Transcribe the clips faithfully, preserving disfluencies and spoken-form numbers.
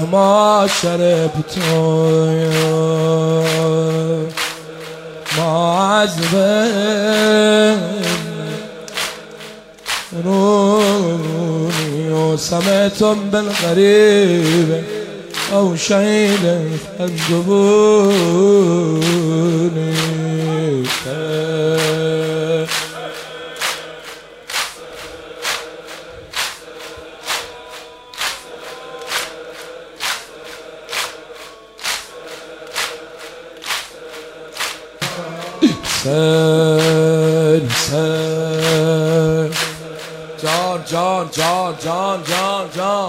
محشر توی معذب روني وسمعتم بالغريب أو شهيد فاندبوني سن سن جان جان جان جان جان جان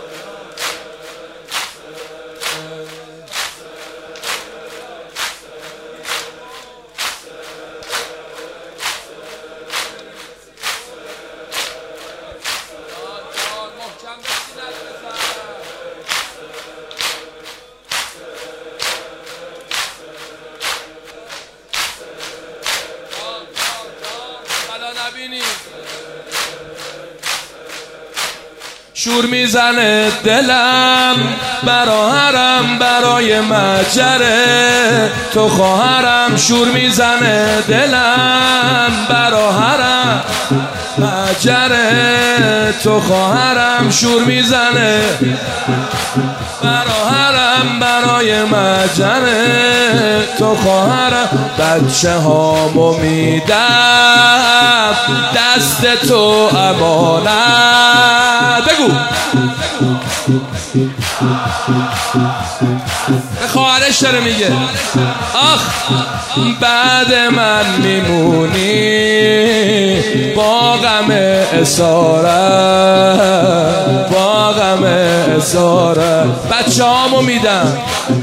شور میزنه دلم برا حرم برای مجره تو خواهرم شور میزنه دلم برا حرم مجره تو خواهرم شور میزنه برا حرم برای مجره تو خواهرم بچه هامو میدم دست تو امانت بگو به خواهرش داره میگه آخ بعد من میمونی با غم اسارت با غم اسارت بچه هامو میدم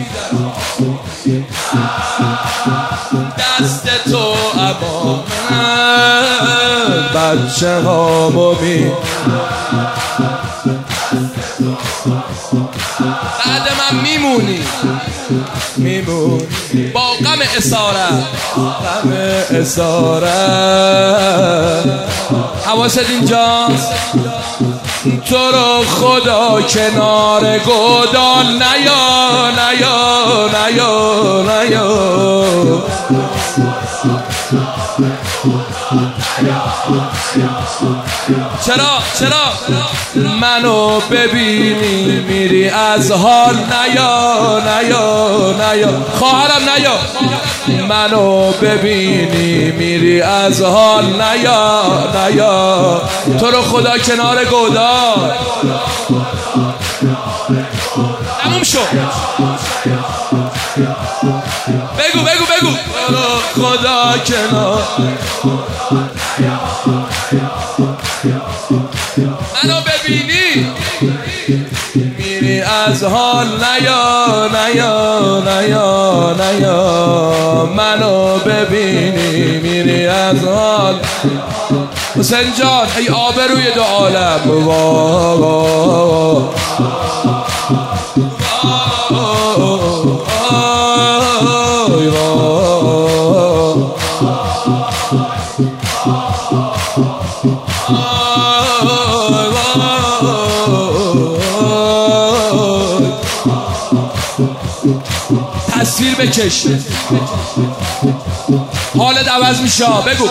دست تو امانت بچه هامو میدم بعد من میمونی میمونی با غم اسارت غم اسارت حواست اینجاست تو رو خدا کنار گودال نیا نیا نیا نیا چرا چرا منو ببینی میری از حال نیا نیا نیا خواهرم نیا منو ببینی میری از حال نیا نیا تو رو خدا کنار گودال تموم شو بگو بگو بگو تو رو خدا کنار منو ببینی میری از حال نیا نیا نیا نیا منو ببینی میری از حال حسین جان ای آبروی دو عالم وا وا تصویر بکش حالت عوض میشه بگو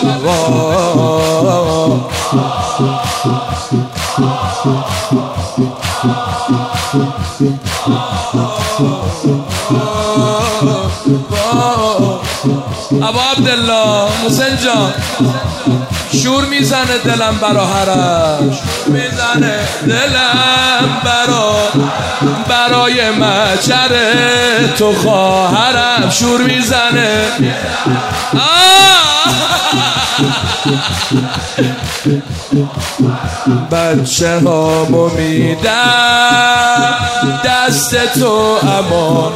ابا عبدالله حسین جان شور میزنه دلم برا حرم میزنه دلم برا برای مجره تو خواهرم شور میزنه بچه هامو میدم دست تو امان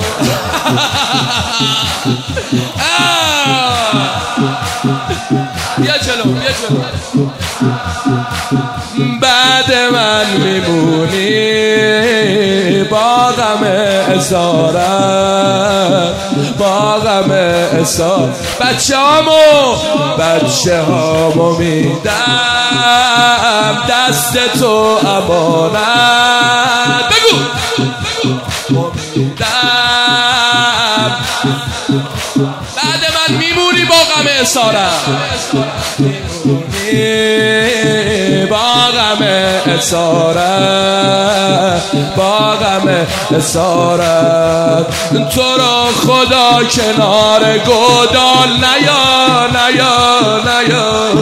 بیا جلو بیا جلو بعد من میمونی با غم اسارت با غم اسارت بچه هامو بچه هامو میدم دست تو امانت بگو بعد من میمونی با غم اسارت، با غم اسارت، با غم اسارت. تو را خدا کنار گودال نیا نیا نیا.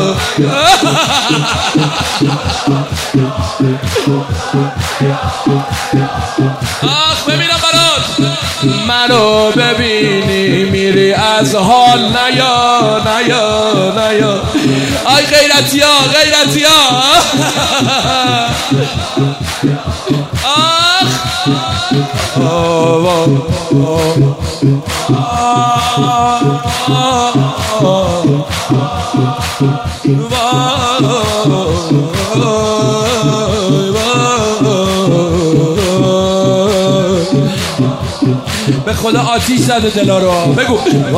آخ ببینم برات، منو ببینی میری از حال نیا نیا نیا. آی غیرتی ها غیرتی ها. آخ به خدا آتیش زده دلا رو. بگو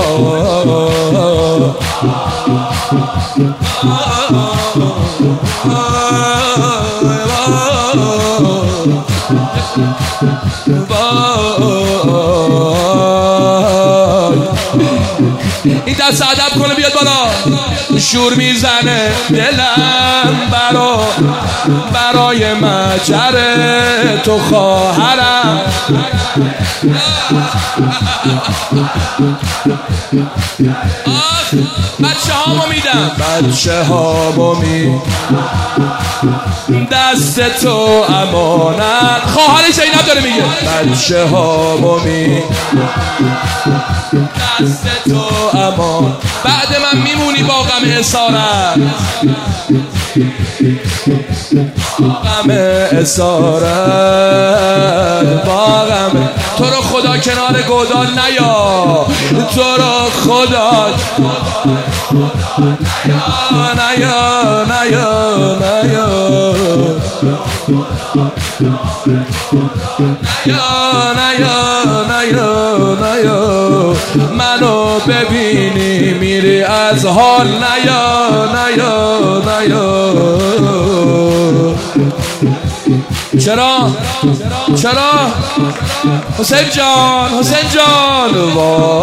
این دست ادب کنه بیاد بالا. شور میزنه دلم برا برای مجر تو خواهرم. آخ بچه هامو میدم، بچه هامو میدم دست تو امانت. خواهرش اینم داره میگه بچه هامو میدم دست تو امان. بعد من میمونی با غم اسارت، غم اسارت، با غم. تو رو خدا کنار گودال نیا، تو رو خدا نیا نیا نیا نیا نیا نیا نیا. منو ببینی میری از حال نیا نیا نیا. چرا چرا حسین جان حسین جان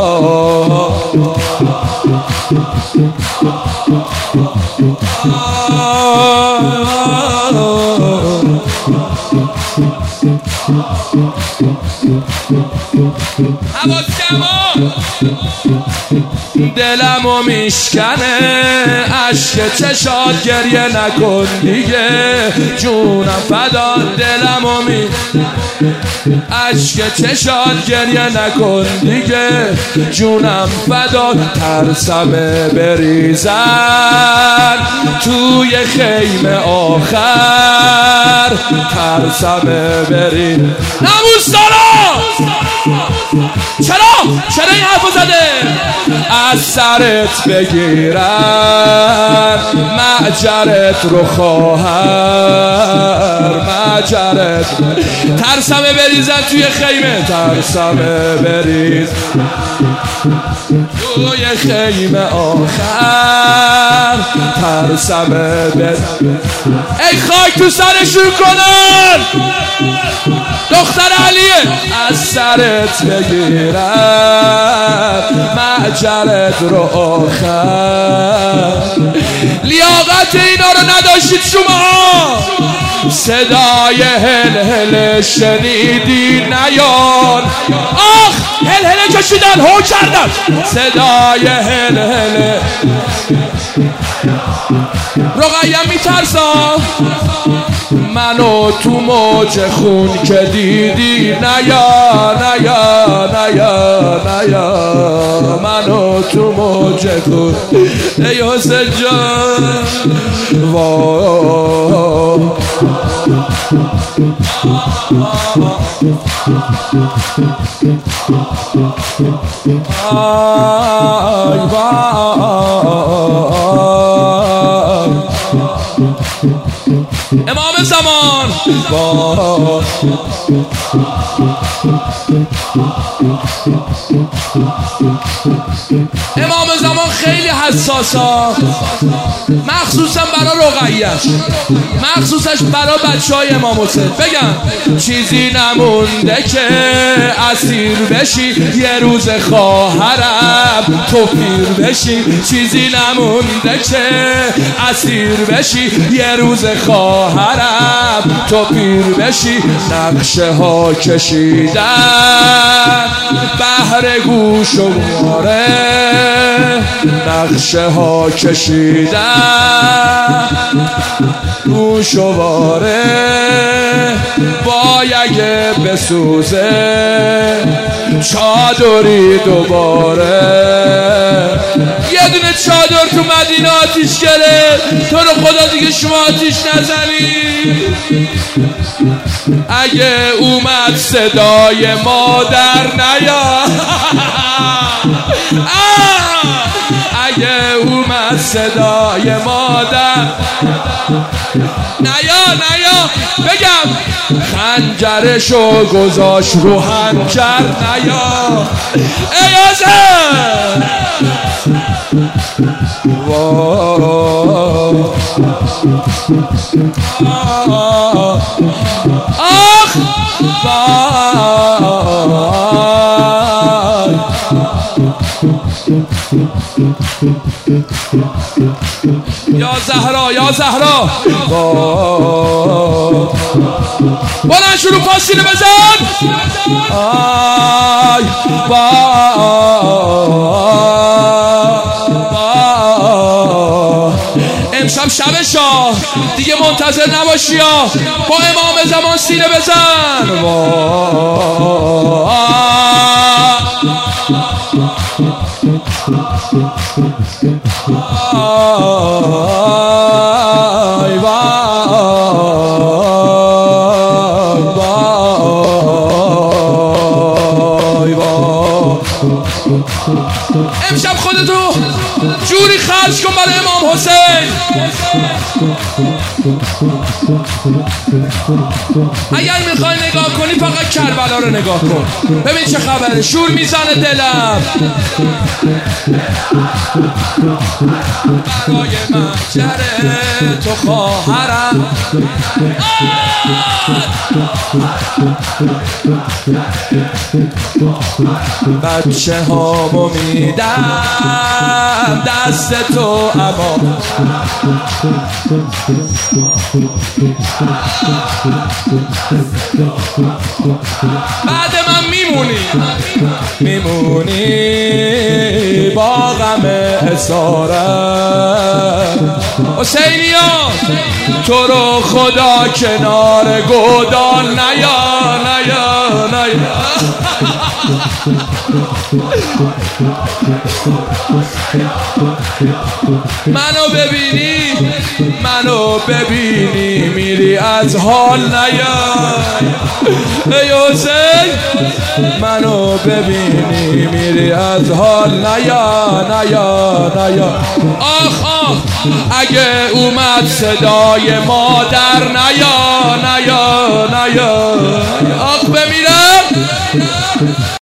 حواس کما دلمو میشکنه عشق چشات گریه نکن دیگه جونم فدا. دلمو می عشق چشات گریه نکن دیگه جونم فدا. ترسم بریزن توی خیمه آخر، ترسم بریزن. ناموس دارا چرا چرا این حرفو زده؟ از سرت بگیرن معجرت رو خواهر، معجرت. ترسم بریزن توی خیمه، ترسم بریز توی خیمه آخر، ترسم بریز. ای خاک تو سرشون کنن دختر علیه. از سرت بگیرن معجرت رو آخر. لیاقت اینا رو نداشتید شما. صدای هل هل شنیدی نیان. آخ هل هل کشیدن هو کردن. صدای هل هل رقیم میترسا منو تو موج خون که دیدی نیا نیا نیا نیا. منو تو موج خون ای حسین جان وای. آی وای امام زمان با امام زمان خیلی حساسا، مخصوصا برای رقیه‌اش، مخصوصش برای بچه های امام حسین. بگم چیزی نمونده که اسیر بشی یه روز خواهرم تو پیر بشی، چیزی نمونده که اسیر بشی یه روز خواهرم تو پیر بشی. نقشه ها کشیدن بهر گوش و واره، نقشه ها کشیدن گوش و واره، وای اگه بسوزه چادری دوباره. یه دونه چادر تو مدینه آتیش گرفت، تو رو خدا دیگه شما آتیش نزنی. اگه اومد صدای مادر نیا، اگه اومد صدای مادر نیا نیا، بگم خنجرشو گذاشت رو حنجر نیا. ایازه آخ یا زهرا یا زهرا بلند شروع پاسینه بزن. آی با امشب شب شاه دیگه منتظر نباشی ها، با امام زمان سینه بزن. آی امشب خودتو جوری خرج کن برای امام حسین. اگر میخوای نگاه کنی فقط کربلا رو نگاه کن، ببین چه خبره، شور میزنه دلم. برای محشر تو خواهرم بچه هامو میدم دست تو، اما بعد من میمونی میمونی با غم اسارم. حسینیان تو رو خدا کنار گودال نیا نیا نیا. منو ببینی منو ببینی میری از حال نیا. ای حسین منو ببینی میری از حال نیا نیا نیا. آخ آخ اگه اومد صدای مادر نیا نیا نیا. آخ بمیرم